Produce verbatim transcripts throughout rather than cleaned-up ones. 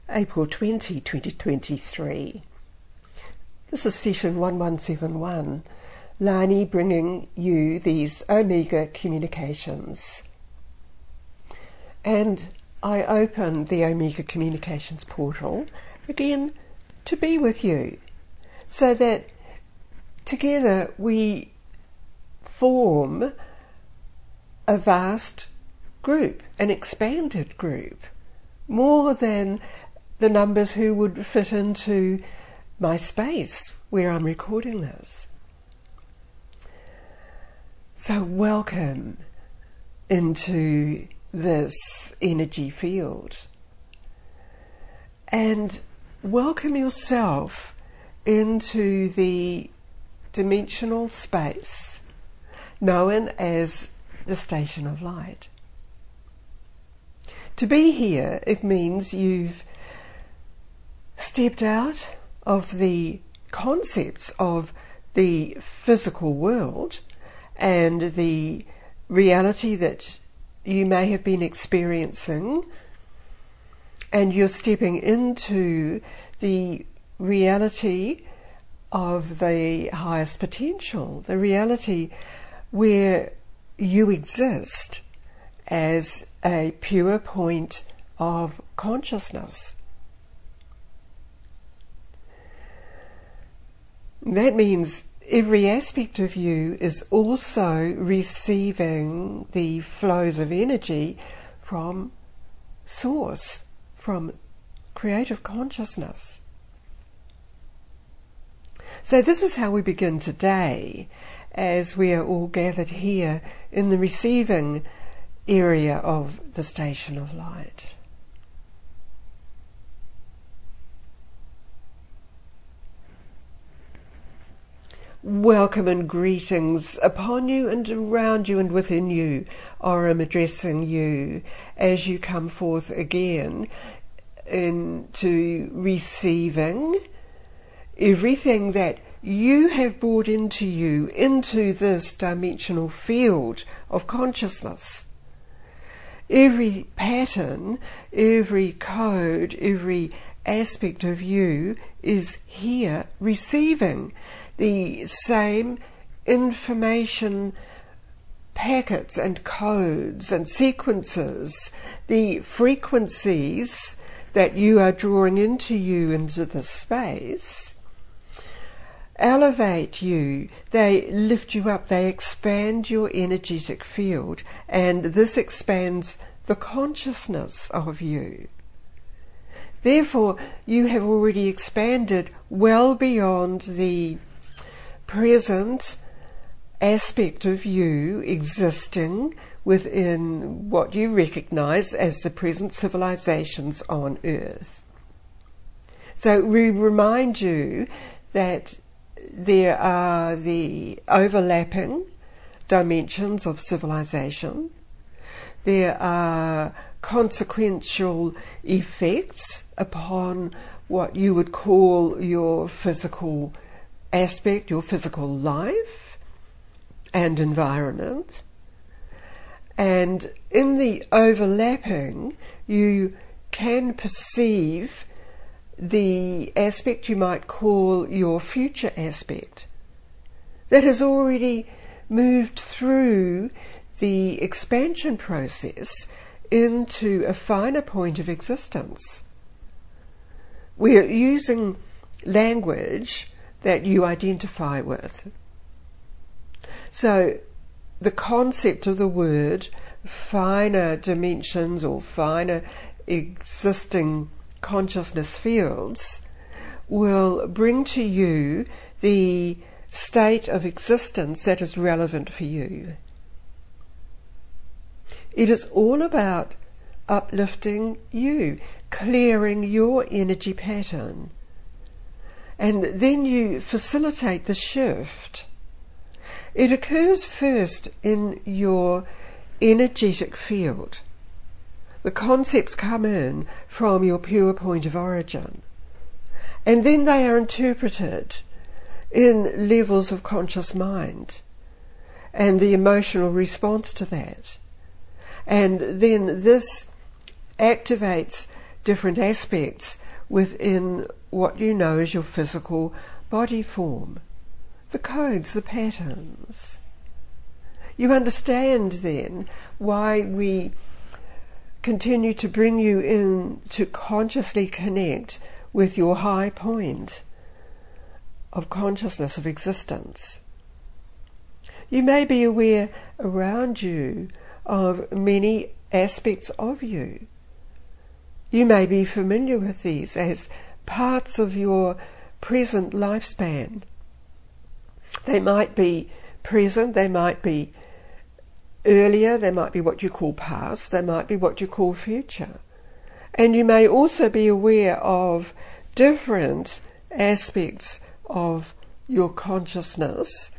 April twentieth, twenty twenty-three. This is session one one seven one, Lani bringing you these Omega communications. And I open the Omega Communications portal again to be with you, so that together we form a vast group, an expanded group, more than the numbers who would fit into my space where I'm recording this. So welcome into this energy field, and welcome yourself into the dimensional space known as the Station of Light. To be here, it means you've stepped out of the concepts of the physical world and the reality that you may have been experiencing, and you're stepping into the reality of the highest potential, the reality where you exist as a pure point of consciousness. That means every aspect of you is also receiving the flows of energy from Source, from creative consciousness. So this is how we begin today, as we are all gathered here in the receiving area of the Station of Light. Welcome and greetings upon you and around you and within you. Or I'm addressing you as you come forth again into receiving everything that you have brought into you, into this dimensional field of consciousness. Every pattern, every code, every aspect of you is here receiving the same information packets and codes and sequences, the frequencies that you are drawing into you, into the space, elevate you, they lift you up, they expand your energetic field, and this expands the consciousness of you. Therefore, you have already expanded well beyond the present aspect of you existing within what you recognize as the present civilizations on Earth. So we remind you that there are the overlapping dimensions of civilization. There are consequential effects upon what you would call your physical aspect, your physical life and environment. And in the overlapping, you can perceive the aspect you might call your future aspect that has already moved through the expansion process into a finer point of existence. We are using language that you identify with. So the concept of the word finer dimensions or finer existing consciousness fields will bring to you the state of existence that is relevant for you. It is all about uplifting you, clearing your energy pattern. And then you facilitate the shift. It occurs first in your energetic field. The concepts come in from your pure point of origin. And then they are interpreted in levels of conscious mind and the emotional response to that. And then this activates different aspects within what you know as your physical body form, the codes, the patterns. You understand then why we continue to bring you in to consciously connect with your high point of consciousness, of existence. You may be aware around you of many aspects of you. You may be familiar with these as parts of your present lifespan. They might be present, they might be earlier, they might be what you call past, they might be what you call future. And you may also be aware of different aspects of your consciousness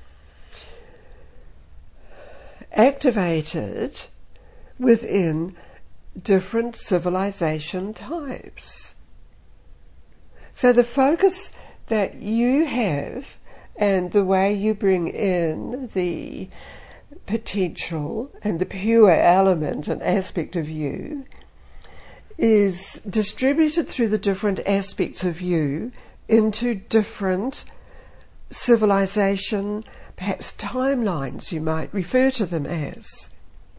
activated within different civilization types. So the focus that you have and the way you bring in the potential and the pure element and aspect of you is distributed through the different aspects of you into different civilization, perhaps timelines you might refer to them as.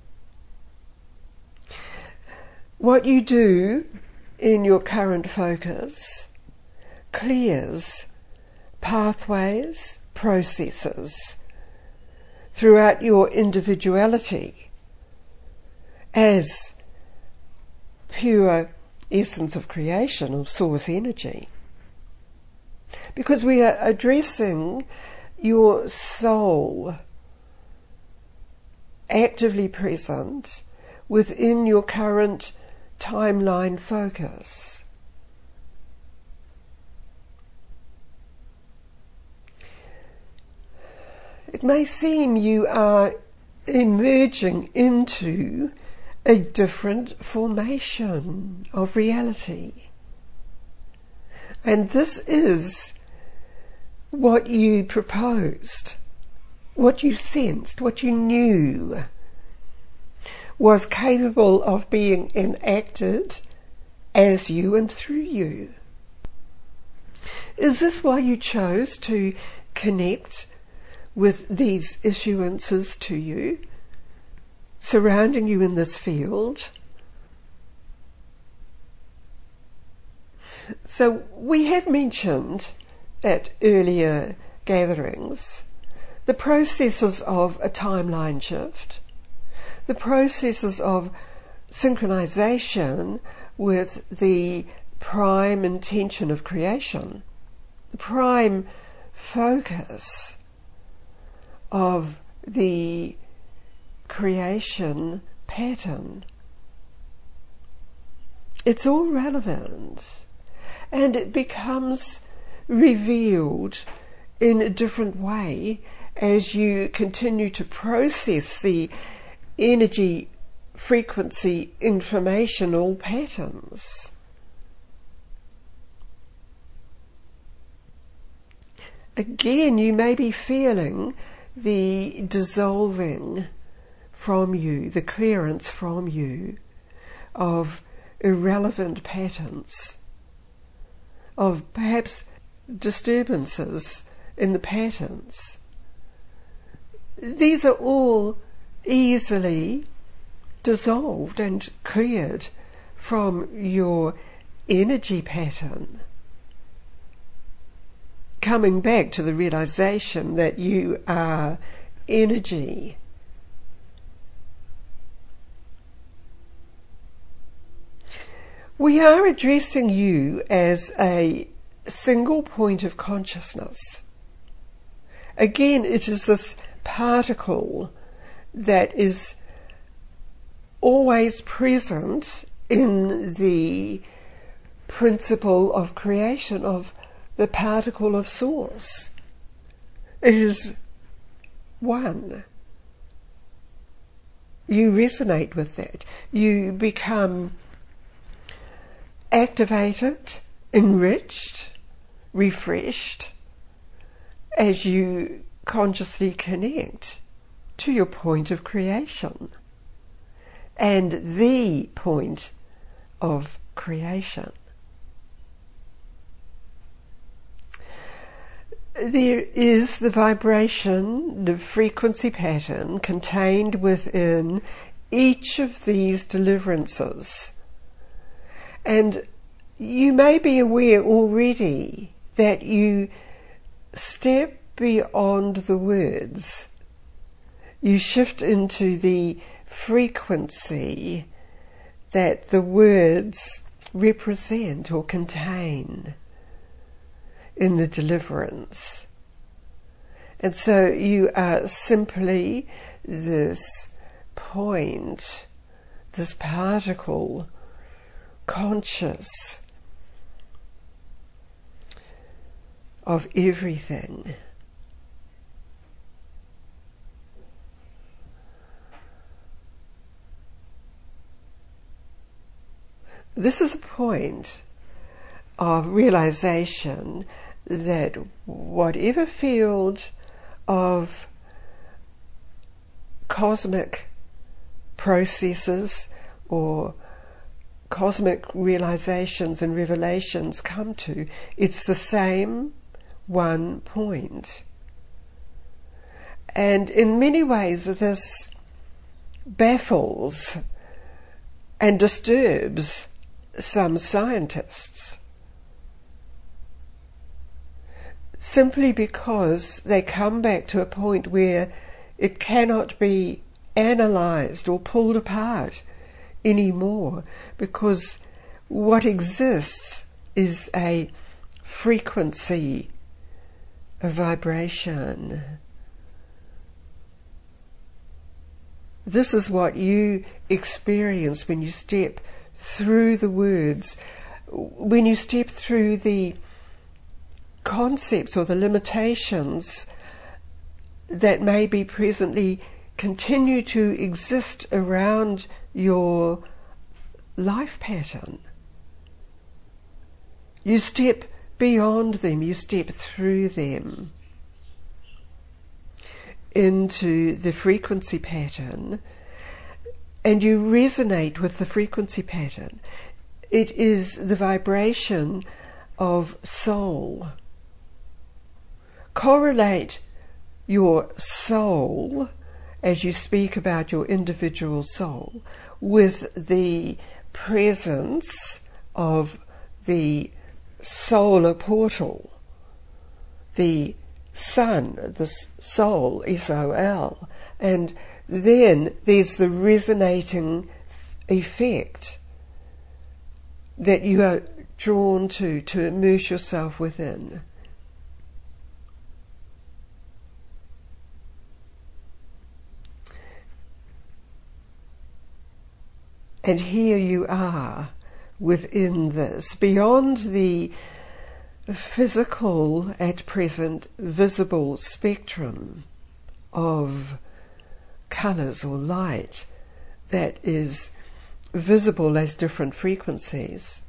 What you do in your current focus clears pathways, processes throughout your individuality as pure essence of creation, of source energy. Because we are addressing your soul actively present within your current timeline focus. It may seem you are emerging into a different formation of reality. And this is what you proposed, what you sensed, what you knew was capable of being enacted as you and through you. Is this why you chose to connect with these issuances to you, surrounding you in this field? So we have mentioned at earlier gatherings the processes of a timeline shift, the processes of synchronization with the prime intention of creation, the prime focus of the creation pattern. It's all relevant, and it becomes revealed in a different way as you continue to process the energy, frequency, informational patterns. Again, you may be feeling the dissolving from you, the clearance from you of irrelevant patterns, of perhaps disturbances in the patterns. These are all easily dissolved and cleared from your energy pattern, coming back to the realization that you are energy. We are addressing you as a single point of consciousness. Again, it is this particle that is always present in the principle of creation of the particle of source. It is one. You resonate with that. You become activated, enriched, refreshed as you consciously connect to your point of creation and the point of creation. There is the vibration, the frequency pattern contained within each of these deliverances. And you may be aware already that you step beyond the words. You shift into the frequency that the words represent or contain in the deliverance. And so you are simply this point, this particle, conscious of everything. This is a point of realization that whatever field of cosmic processes or cosmic realizations and revelations come to, it's the same one point. And in many ways this baffles and disturbs some scientists, simply because they come back to a point where it cannot be analysed or pulled apart anymore, because what exists is a frequency, a vibration. This is what you experience when you step through the words, when you step through the concepts or the limitations that may be presently continue to exist around your life pattern. You step beyond them, you step through them into the frequency pattern, and you resonate with the frequency pattern. It is the vibration of soul. Correlate your soul, as you speak about your individual soul, with the presence of the solar portal, the sun, the soul, S O L, and then there's the resonating effect that you are drawn to, to immerse yourself within. And here you are within this, beyond the physical, at present, visible spectrum of colours or light that is visible as different frequencies.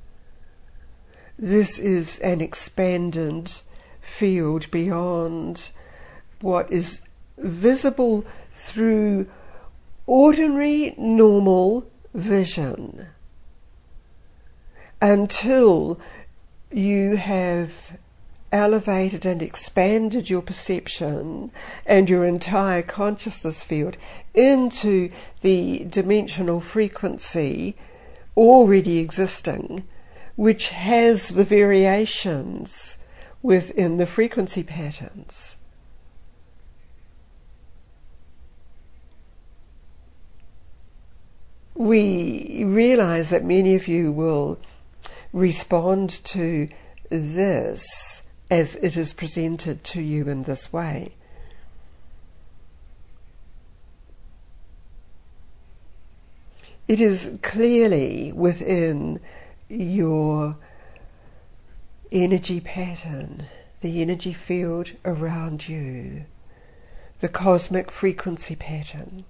This is an expanded field beyond what is visible through ordinary, normal vision, until you have elevated and expanded your perception and your entire consciousness field into the dimensional frequency already existing, which has the variations within the frequency patterns. We realize that many of you will respond to this as it is presented to you in this way. It is clearly within your energy pattern, the energy field around you, the cosmic frequency pattern.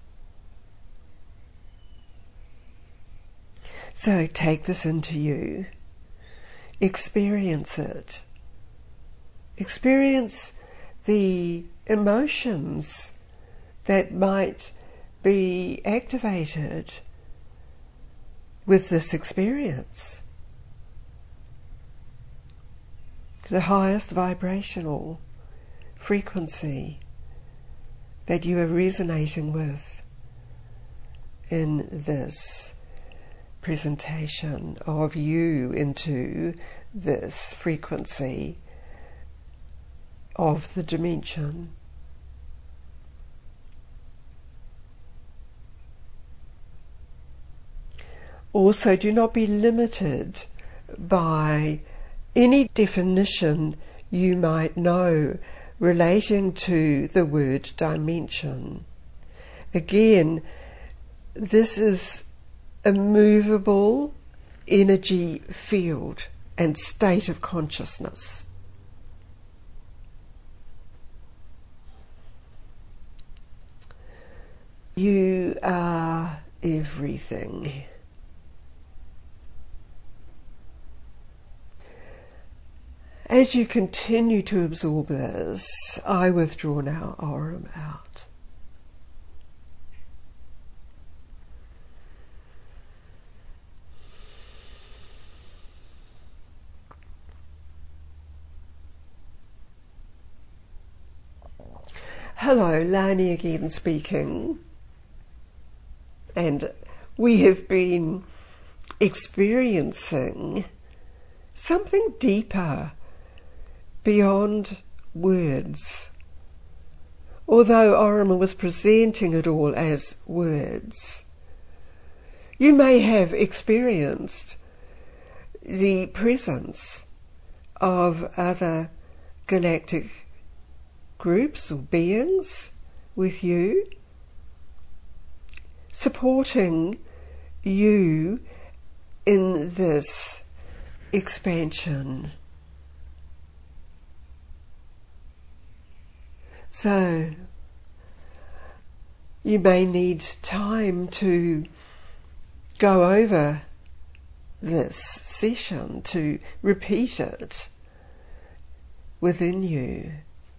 So take this into you, experience it, experience the emotions that might be activated with this experience. The highest vibrational frequency that you are resonating with in this presentation of you into this frequency of the dimension. Also, do not be limited by any definition you might know relating to the word dimension. Again, this is a movable energy field and state of consciousness. You are everything. As you continue to absorb this, I withdraw now Aurum out. Hello, Lani again speaking. And we have been experiencing something deeper beyond words. Although Aurum was presenting it all as words, you may have experienced the presence of other galactic groups or beings with you, supporting you in this expansion. So, you may need time to go over this session, to repeat it within you.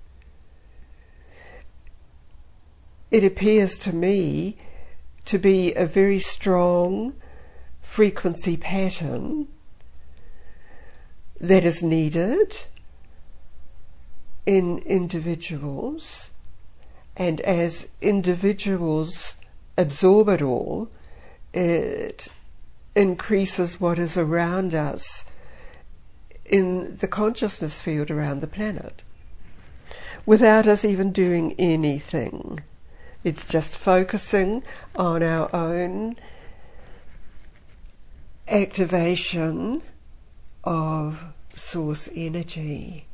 It appears to me to be a very strong frequency pattern that is needed in individuals, and as individuals absorb it all, it increases what is around us in the consciousness field around the planet, without us even doing anything. It's just focusing on our own activation of source energy,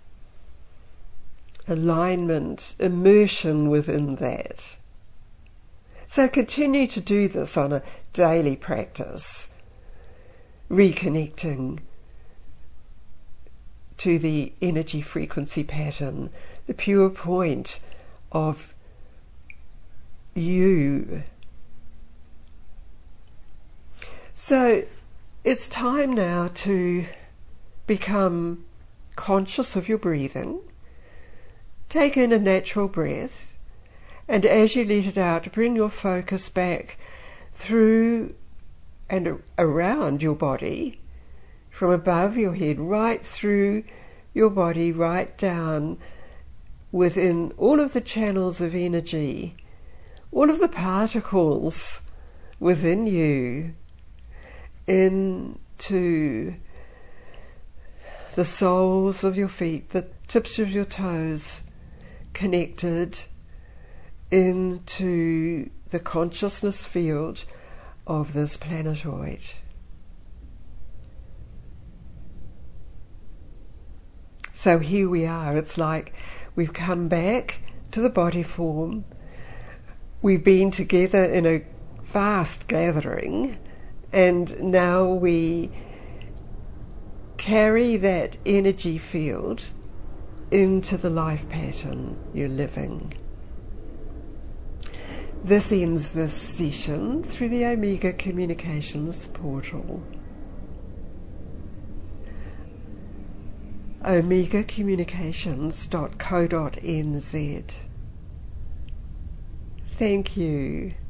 alignment, immersion within that. So continue to do this on a daily practice, reconnecting to the energy frequency pattern, the pure point of you. So it's time now to become conscious of your breathing. Take in a natural breath, and as you let it out, bring your focus back through and around your body, from above your head, right through your body, right down within all of the channels of energy, all of the particles within you, into the soles of your feet, the tips of your toes, connected into the consciousness field of this planetoid. So here we are. It's like we've come back to the body form. We've been together in a vast gathering, and now we carry that energy field into the life pattern you're living. This ends this session through the Omega Communications portal. omega communications dot co dot n z. Thank you.